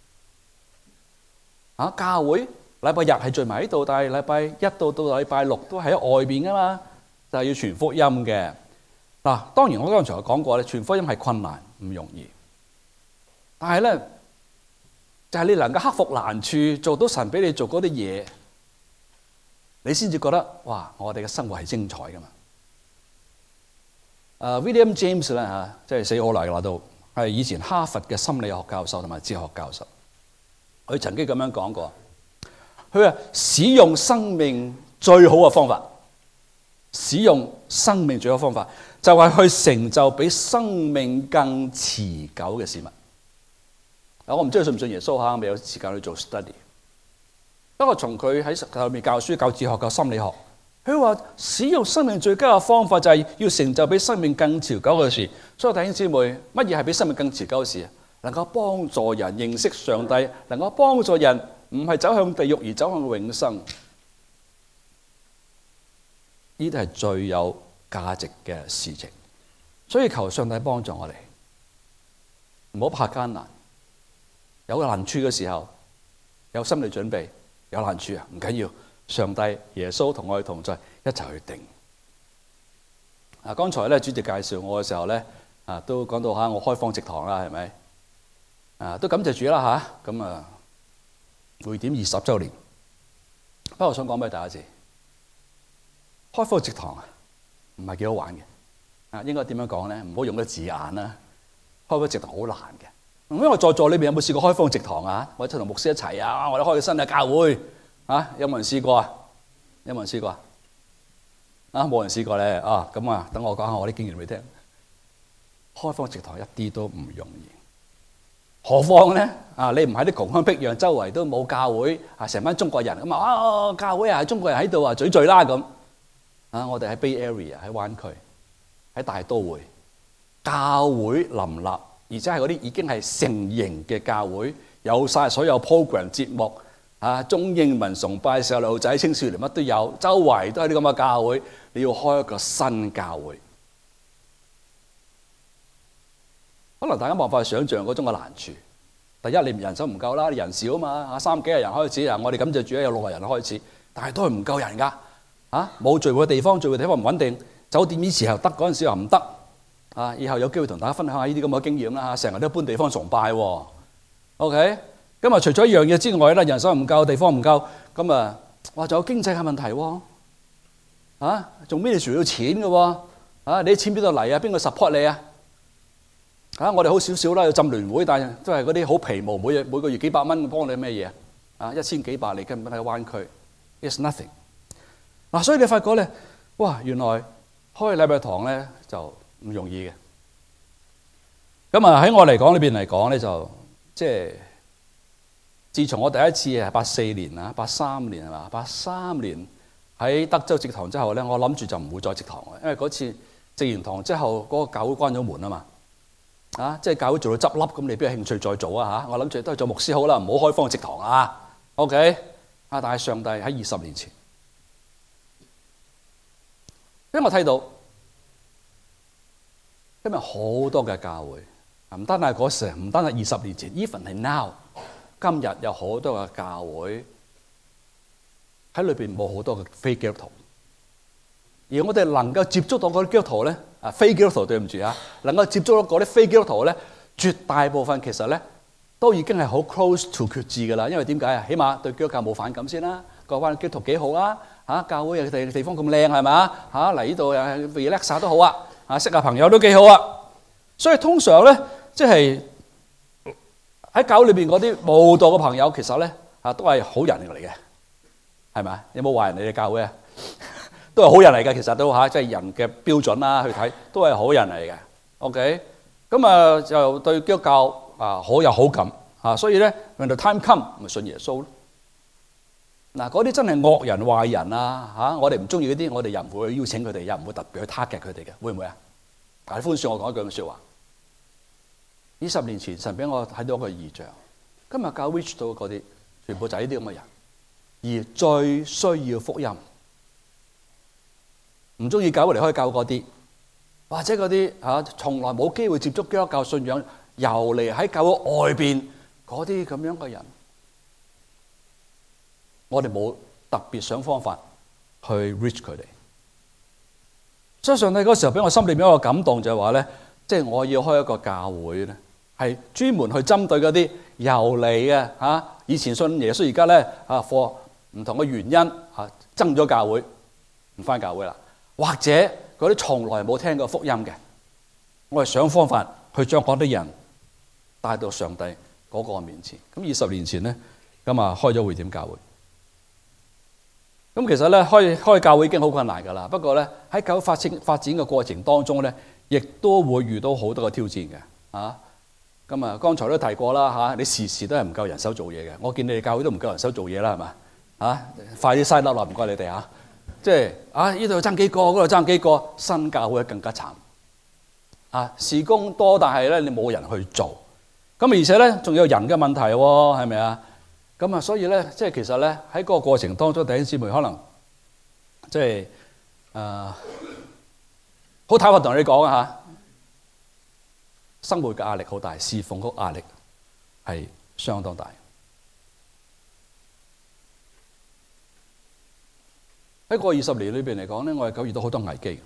S1: 啊嘛。教會禮拜日係聚埋喺度，但係禮拜一到禮拜六都喺外邊噶嘛，就係要傳福音嘅。嗱，當然我剛才講過咧，傳福音係困難，唔容易。但係咧，就係你能夠克服難處，做到神俾你做嗰啲嘢，你先至覺得哇！我哋嘅生活係精彩噶嘛。William James 咧即係死好耐啦都，係以前哈佛嘅心理學教授同埋哲學教授。佢曾經咁樣講過，佢話使用生命最好嘅方法，使用生命最好嘅方法就係去成就比生命更持久嘅事物。我唔知佢信唔信耶穌嚇，未有時間去做 study。不過從佢喺後面教書、教哲學、教心理學，佢話使用生命最佳嘅方法就係要成就比生命更持久嘅事。所以弟兄姊妹，乜嘢係比生命更持久嘅事啊？能夠幫助人認識上帝，能夠幫助人唔係走向地獄而走向永生，呢啲係最有價值嘅事情。所以求上帝幫助我哋，唔好怕艱難。有難處嘅時候，有心理準備。有難處啊，唔緊要，上帝耶穌同我哋同在，一齊去定。剛才咧主席介紹我嘅時候咧，都講到我開荒植堂啦，係咪？都感謝主啦嚇。咁會點20週年。不過我想講俾大家知，開荒植堂唔係幾好玩嘅。應該點樣講咧？唔好用得字眼啦。開荒植堂好難嘅。因為在座裏邊有冇試過開荒植堂啊？或者同牧師一齊啊？我哋開個新嘅教會有冇人試過啊？有冇人試過啊？冇人試過咧咁等我講下我啲經驗俾你聽。開荒植堂一啲都唔容易，何況咧你唔喺啲窮鄉僻壤，周圍都冇教會成班中國人咁教會係中國人喺度聚啦咁我哋喺 Bay Area 喺灣區喺大都會，教會林立。而且係嗰啲已經係成型嘅教會，有晒所有 program 節目中英文崇拜、細路仔、青少年乜都有，周圍都係啲咁嘅教會。你要開一個新教會，可能大家冇辦法想象嗰種嘅難處。 第一，你人手唔夠啦，你人少啊嘛，30幾人開始啊，我哋感謝主有60人開始，但係都係唔夠人㗎，冇聚會嘅地方，聚會地方唔穩定，酒店以前又得，嗰陣時又唔得，以後有機會同大家分享下呢啲咁嘅經驗啦，成日都搬地方崇拜喎 ，OK， 咁啊除咗一樣嘢之外咧，人手唔夠，地方唔夠，咁啊，哇，仲有經濟嘅問題喎，做咩需要錢嘅喎，你啲錢邊度嚟啊？邊個 support 你啊？我哋好少少啦，有浸聯會，但係都係嗰啲好皮毛，每個月幾百蚊幫你咩嘢？1000幾百，你根本喺灣區 ，it's nothing。所以你發覺咧，哇，原來開禮拜堂咧就唔容易嘅。咁喺我嚟講裏邊嚟講咧，就即係自從我第一次係84年83年係嘛，83年喺德州植堂之後咧，我諗住就唔會再植堂嘅，因為嗰次植完堂之後，嗰個教會關咗門啊嘛。即係教會做到執笠，咁你邊有興趣再做啊？我諗住都係做牧師好啦，唔好開荒植堂啊。OK，但係上帝喺20年前，因為我睇到今日好多嘅教會，唔單係嗰時，唔單係20年前 ，even 係 now，今日有好多嘅教會喺裏邊冇好多嘅非基督徒，而我哋能夠接觸到嗰啲基督徒咧。非基督徒對唔住能夠接觸到嗰啲非基督徒咧，絕大部分其實咧都已經係好 close to 決志㗎啦。因為點解啊？起碼對基督教冇反感先啦。講翻基督徒幾好教會嘅地方咁靚係咪嚟呢度 relax 下都好識下朋友都幾好所以通常咧，即係喺教會裏邊嗰啲慕道嘅朋友，其實咧都係好人嚟嘅，係咪？有冇壞人嚟嘅教會啊？都係好人嚟嘅，其實都即係人嘅標準啦，去睇都係好人嚟嘅。OK， 咁就對基督教好有好感所以咧 when the time come 咪信耶穌咯。嗰啲真係惡人壞人我哋唔中意嗰啲，我哋又唔會邀請佢哋，又唔會特別去 target 佢哋嘅，會唔會啊？大家寬恕我講一句咁説話。20年前神俾我睇到一個異象，今日教 reach 到嗰啲全部就係呢啲咁嘅人，而最需要福音。唔中意教會離開教嗰啲，或者嗰啲從來冇機會接觸基督教信仰，又嚟喺教會外邊嗰啲咁樣嘅人，我哋冇特別想方法去 reach 佢哋。所以上帝嗰時候俾我心裏面一個感動，就係話咧，即係我要開一個教會咧，係專門去針對嗰啲又嚟嘅以前信耶穌，而家咧for唔同嘅原因憎咗教會，唔返教會啦。或者嗰啲從來冇聽過福音嘅，我係想方法去將嗰啲人帶到上帝嗰個面前。咁20年前咧，咁開咗會點教會。咁其實咧開教會已經好困難㗎啦。不過咧喺教會發展嘅過程當中咧，亦都會遇到好多嘅挑戰嘅。咁剛才都提過啦你時時都係唔夠人手做嘢嘅。我見你哋教會都唔夠人手做嘢啦，係嘛快啲嘥粒啦，唔該你哋即係呢度爭幾個，嗰度爭幾個，新教會更加慘事工多，但係咧你冇人去做，咁而且咧仲有人嘅問題喎，係咪啊？咁所以咧即係其實咧喺嗰個過程當中，弟兄姊妹可能即係好坦白同你講生活嘅壓力好大，侍奉嘅壓力係相當大。喺過20年裏邊嚟講咧，我哋遇到好多危機，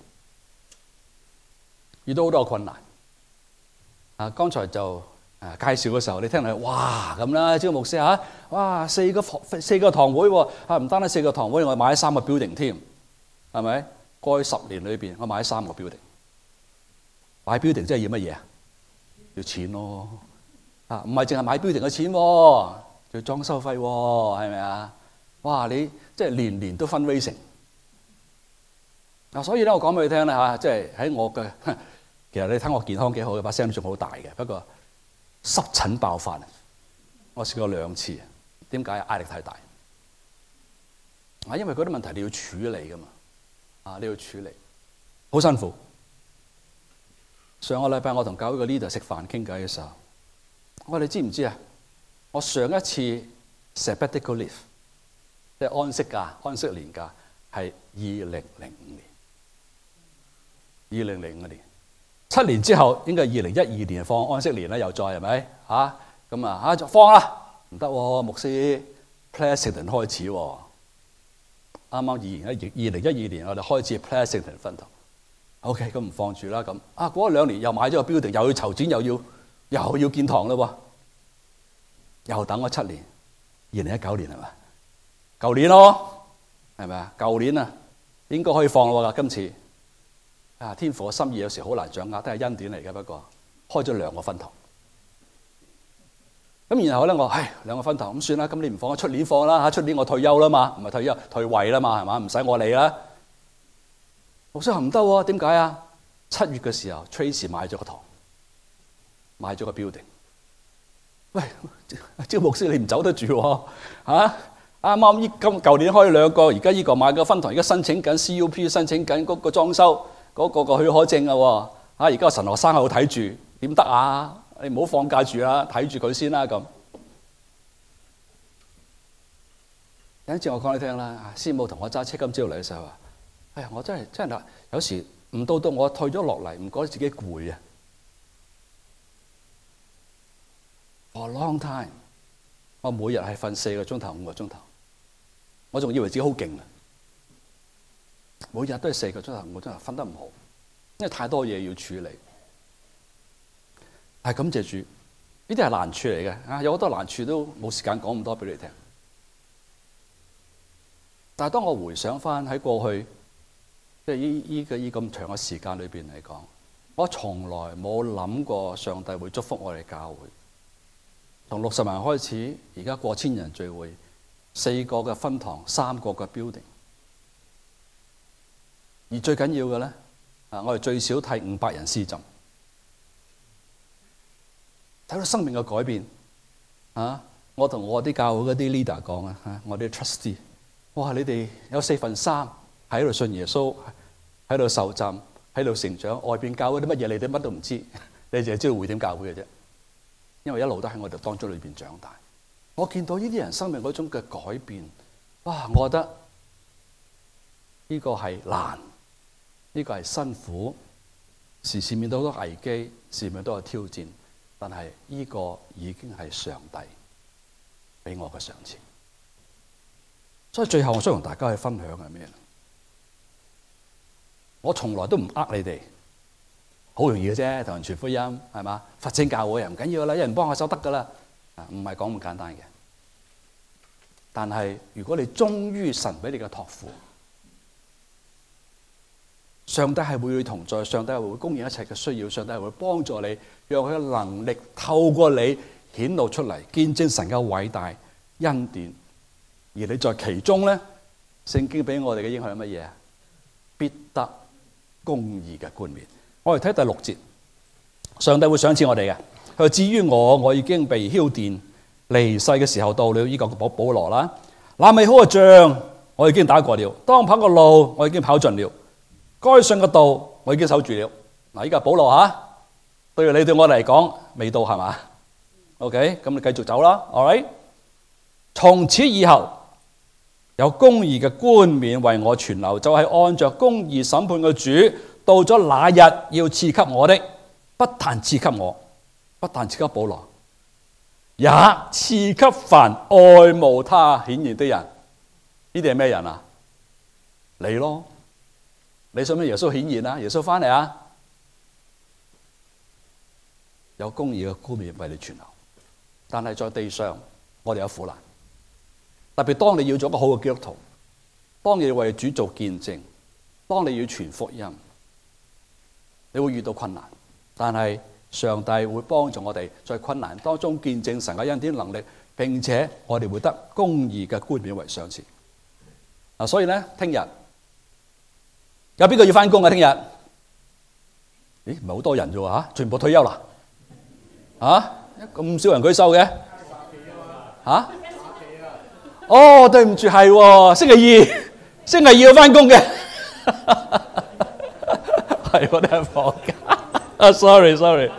S1: 遇到好多困難。剛才就介紹嘅時候，你聽嚟哇咁啦，招牧師哇四個堂會喎，唔單止4個堂會，我買咗3個 building 添，係咪？過去10年裏邊，我買咗3個 building。買 building 即係要乜嘢啊？要錢咯，唔係淨係買 building 嘅錢喎，要裝修費喎，係咪啊？哇！你即係年年都fundraising。所以咧，我講俾你聽咧即係喺我嘅，其實你睇我健康幾好嘅，把聲都仲好大嘅。不過濕疹爆發，我試過2次。點解？壓力太大。因為嗰啲問題你要處理噶嘛，你要處理，好辛苦。上個禮拜我同教會嘅 leader 食飯傾偈嘅時候，我哋知唔知啊？我上一次 sabbatical leave 即係安息假、安息年假係2005年。2005年，7年之後應該係2012年放安息年啦，又再係咪咁啊就放啦，唔得喎，牧師 Pleasanton 開始喎，啱啱2012年我哋開始 Pleasanton 分堂 ，OK 咁唔放住啦咁，過咗2年又買咗個 building，又要籌錢又要建堂啦喎，又等咗7年，2019年係咪？舊年咯，係咪啊？舊年啊，應該可以放咯喎，今次天父嘅心意有時好難掌握，都係恩典嚟嘅，不過開咗2個分堂。咁然後咧，我2個分堂咁算啦，咁你唔放，出年放啦嚇，出年我退休啦嘛，唔係退休退位啦嘛，係嘛？唔使我理啦。牧師話唔得喎，點解啊？7月嘅時候 ，Tracy 買咗個堂，買咗個 building。喂，招牧師你唔走得住喎嚇？啱啱舊年開2個，而家呢個買個分堂，而家申請緊 CUP， 申請緊嗰個裝修嗰個許可證啊喎。而家神學生喺度睇住，點得啊？你唔好放假住啦，睇住佢先啦咁。有一次我講你聽啦，師母同我揸車今朝嚟嘅時候話：哎呀，我真係有時唔到我退咗落嚟，唔覺得自己攰啊。For a long time， 我每日係瞓4個鐘頭、5個鐘頭，我仲以為自己好勁啊。每日都係4個鐘頭、5個鐘頭，瞓得唔好，因為太多嘢要處理。係感謝主，呢啲係難處嚟嘅，有好多難處都冇時間講咁多俾你聽。但係當我回想翻喺過去，即係呢咁長嘅時間裏邊嚟講，我從來冇諗過上帝會祝福我哋教會。從60人開始，而家過1000人聚會，4個嘅分堂，3個嘅 building。而最緊要嘅咧，我哋最少替500人施浸。睇到生命嘅改變，我同我啲教會嗰啲 leader 講啊，我啲 trustee， 哇！你哋有3/4喺度信耶穌，喺度受浸，喺度成長。外邊教會啲乜嘢，你哋乜都唔知，你淨係知道會點教會嘅啫。因為一路都喺我哋當中裏邊長大，我見到呢啲人生命嗰種嘅改變，哇！我覺得呢個係難，呢個係辛苦，時時面對好多危機，時時面對都有挑戰。但係呢個已經係上帝俾我嘅賞賜，所以最後我想同大家去分享係咩？我從來都唔呃你哋，好容易嘅啫，同人傳福音係嘛？發展教會又唔緊要啦，有人幫我手得噶啦，唔係講咁簡單嘅。但係如果你忠於神俾你嘅託付，上帝係會與你同在，上帝係會供應一切嘅需要，上帝係會幫助你，讓佢嘅能力透過你顯露出嚟，見證神嘅偉大恩典。而你在其中咧，聖經俾我哋嘅應許係乜嘢啊？必得公義嘅冠冕。我哋睇第6節，上帝會賞賜我哋嘅。佢話至於我已經被澆奠，離世嘅時候到了。呢個保羅啦，那美好嘅仗我已經打過了，當跑嘅路我已經跑盡了。該信嘅道我已經守住了。嗱，依家保羅嚇，對你對我嚟講未到係嘛 ？OK， 咁你繼續走啦。All right， 從此以後有公義嘅冠冕為我存留，就係按着公義審判嘅主，到咗那日要賜給我的，不但賜給我，不但賜給保羅，也賜給凡愛慕他顯現的人。呢啲係咩人啊？你咯。你想唔想耶穌顯現啊？耶穌翻嚟啊？有公義嘅冠冕為你存留，但係在地上我哋有苦難，特別當你要做一個好嘅基督徒，當你要為主做見證，當你要傳福音，你會遇到困難，但係上帝會幫助我哋在困難當中見證神嘅恩典能力，並且我哋會得公義嘅冠冕為賞賜。所以咧，聽日。有邊個要翻工啊？聽日？咦，唔係好多人啫喎嚇，全部退休啦嚇，咁少人舉手嘅嚇？哦，對唔住，係喎，星期二要翻工嘅，係我哋放假。sorry，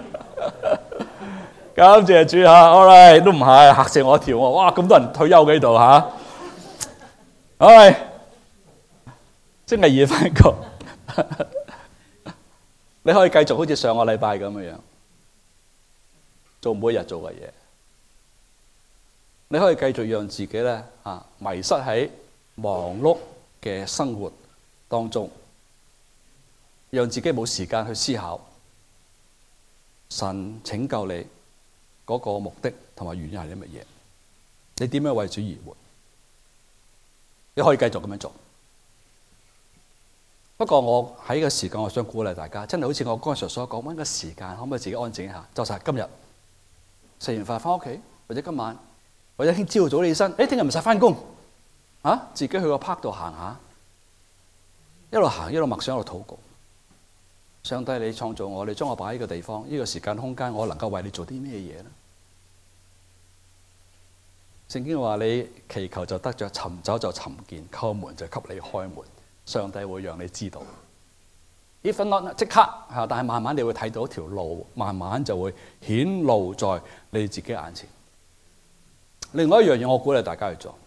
S1: 感謝主嚇 ，all right， 都唔係嚇死我一跳喎，哇，咁多人退休嘅呢度嚇，all right， 星期二翻工。你可以繼續好似上個禮拜咁樣做每日做嘅嘢， 你可以繼續讓自己咧迷失喺忙碌嘅生活當中，讓自己冇時間去思考神拯救你嗰個目的同埋原因係啲乜嘢？你點樣為主而活？你可以繼續咁樣做。不過我喺個時間，我想鼓勵大家，真係好似我剛才所講，搵個時間，可唔可以自己安靜一下？就係今日食完飯翻屋企，或者今晚，或者聽朝早起身，聽日唔使翻工，自己去個 park 度行下，一路行一路默想，一路禱告。上帝，你創造我，你將我擺喺呢個地方，呢個時間空間，我能夠為你做啲咩嘢呢？聖經話你祈求就得着，尋找就尋見，叩門就給你開門。上帝會讓你知道，even not即刻但係慢慢你會睇到一條路，慢慢就會顯露在你自己眼前。另外一樣嘢，我鼓勵大家去做。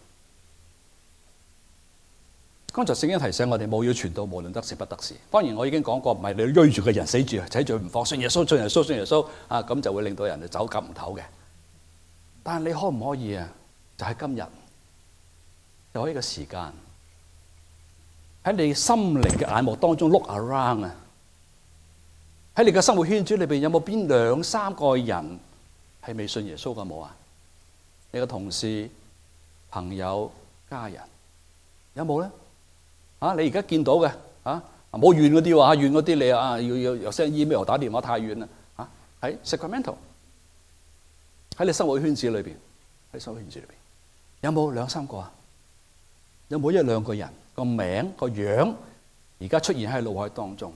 S1: 剛才聖經提醒我哋，務要傳道，無論得時不得時。當然我已經講過，唔係你追住個人死住，睇住唔放，信耶穌，信耶穌，信耶穌咁就會令到人哋走夾唔唞嘅。但係你可唔可以就喺今日有呢個時間，喺你心靈嘅眼目當中 look around 喺你嘅生活圈子裏邊有冇邊兩三個人係未信耶穌嘅冇啊？你嘅同事、朋友、家人有冇咧？你而家見到嘅冇遠嗰啲喎，遠嗰啲你要又 send email 打電話太遠啦喺 Sacramento 喺你生活圈子裏邊，喺生活圈子裏邊有冇兩三個啊？有冇一兩個人個名個樣而家出現喺腦海當中？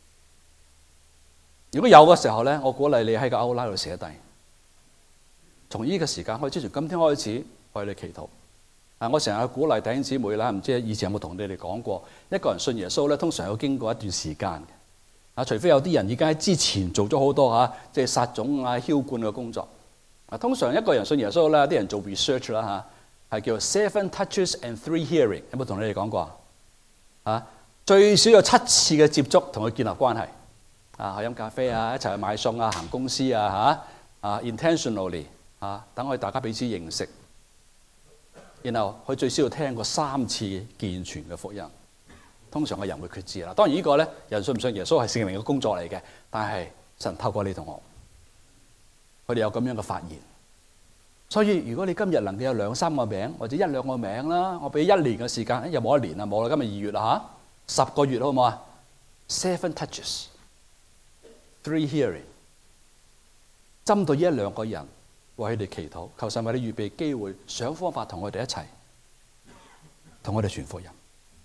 S1: 如果有嘅時候咧，我鼓勵你喺個 outline 度寫低，從呢個時間開始，從今天開始為你祈禱。我成日鼓勵弟兄姊妹啦，唔知以前有冇同你哋講過，一個人信耶穌咧，通常要經過一段時間嘅。除非有啲人已經喺之前做咗好多即係撒種澆灌嘅工作。通常一個人信耶穌咧，啲人做 research 啦係叫 7 touches and 3 hearing， 有冇同你哋講過最少有7次嘅接觸同佢建立關係去飲咖啡一齊去買餸行公司intentionally 等我哋大家彼此認識。然後佢最少要聽過3次健全嘅福音，通常嘅人會決志啦。當然呢個咧，人信唔信耶穌係聖靈嘅工作嚟嘅，但係神透過你同我，佢哋有咁樣嘅發現。所以如果你今日能夠有兩三個名或者一兩個名啦，我俾1年嘅時間，又冇1年啦，冇啦，今日2月啦10個月好唔好啊？7 touches, 3 hearing， 針對1兩個人。為佢哋祈禱，求神為你預備機會，想方法同我哋一齊，同我哋傳福音。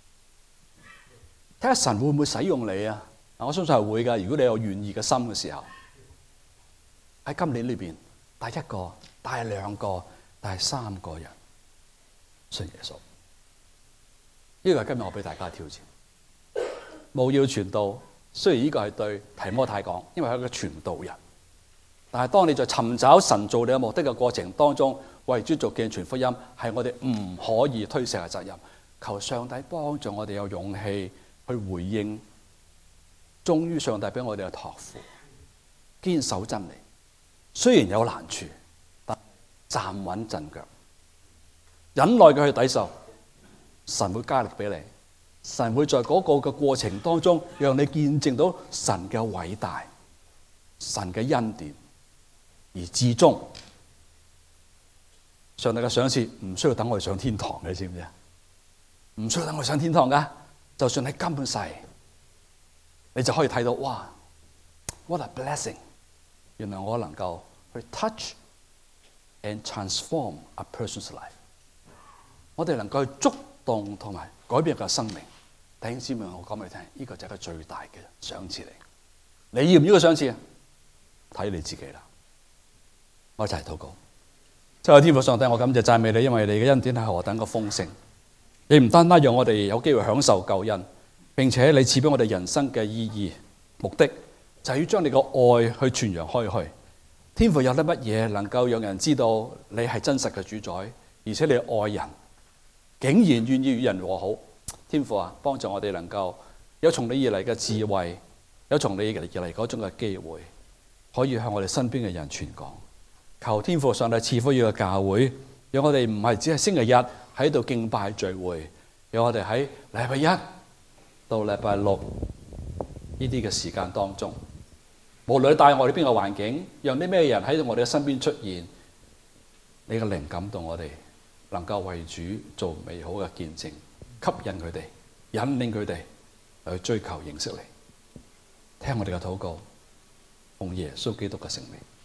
S1: 睇下神會唔會使用你啊？我相信係會㗎。如果你有願意嘅心嘅時候，喺今年裏邊帶1個、帶2個、帶3個人信耶穌。呢個係今日我俾大家嘅挑戰。務要傳道，雖然呢個係對提摩太講，因為係一個傳道人。但係當你在尋找神做你嘅目的嘅過程當中，為主做嘅傳福音，係我哋唔可以推卸嘅責任。求上帝幫助我哋有勇氣去回應，忠於上帝俾我哋嘅託付，堅守真理。雖然有難處，但站穩陣腳，忍耐嘅去抵受，神會加力俾你。神會在嗰個嘅過程當中，讓你見證到神嘅偉大，神嘅恩典。而至終，上帝嘅賞賜唔需要等我哋上天堂嘅，你知唔知啊？唔需要等我哋上天堂噶，就算喺今世，你就可以睇到哇 ，what a blessing！ 原來我能夠去 touch and transform a person's life。我哋能夠去觸動同埋改變佢嘅生命。弟兄姊妹，我講俾你聽，呢個就係一個最大嘅賞賜嚟。你要唔要個賞賜啊？睇你自己啦。我一齊禱告，親愛的天父上帝，我感謝讚美你，因為你嘅恩典係何等嘅豐盛。你唔單單讓我哋有機會享受救恩，並且你賜俾我哋人生嘅意義目的，就係要將你嘅愛去傳揚開去。天父有啲乜嘢能夠讓人知道你係真實嘅主宰，而且你愛人，竟然願意與人和好。天父啊，幫助我哋能夠有從你而嚟嘅智慧，有從你而嚟嗰種嘅機會，可以向我哋身邊嘅人傳講。求天父上帝賜福呢個教會， 讓我哋唔係只係星期日喺度敬拜聚會，讓我哋喺禮拜一到禮拜六呢啲嘅時間當中，無論你帶我哋邊個環境，讓啲咩人喺我哋嘅身邊出現，你嘅靈感動我哋能夠為主做美好嘅見證，吸引佢哋，引領佢哋去追求認識你。聽我哋嘅禱告，奉耶穌基督嘅聖名。